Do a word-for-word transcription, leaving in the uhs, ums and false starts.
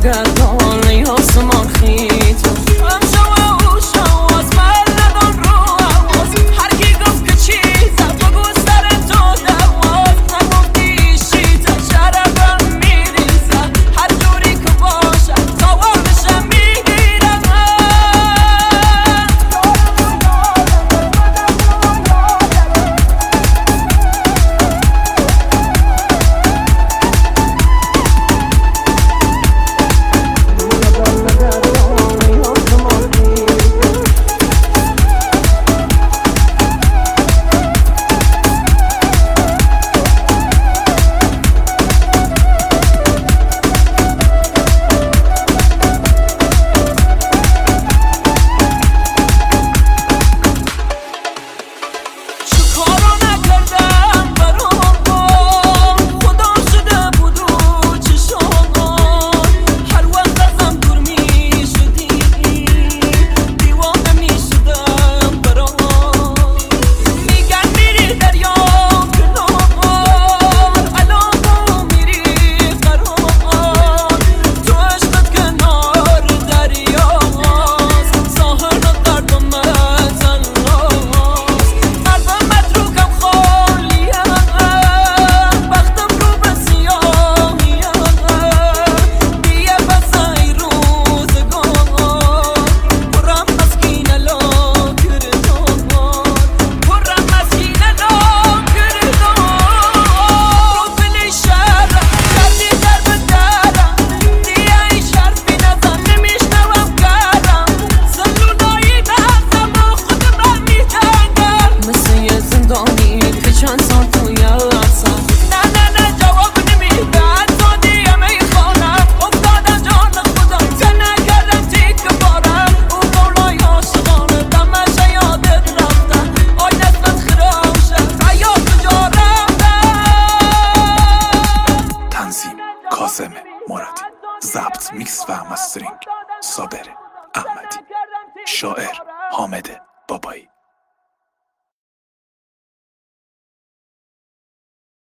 نگردان آسمان خیت امشو و اوشو از من ندان رو عواز هر کی گفت که چیزه بگو سر تو دواز نگفتی شیطه شرفم میریزه هر جوری که باشه توانشم میگیرم کاظم مرادی، ضبط میکس و مسترینگ صابر احمدی، شاعر حامد بابایی.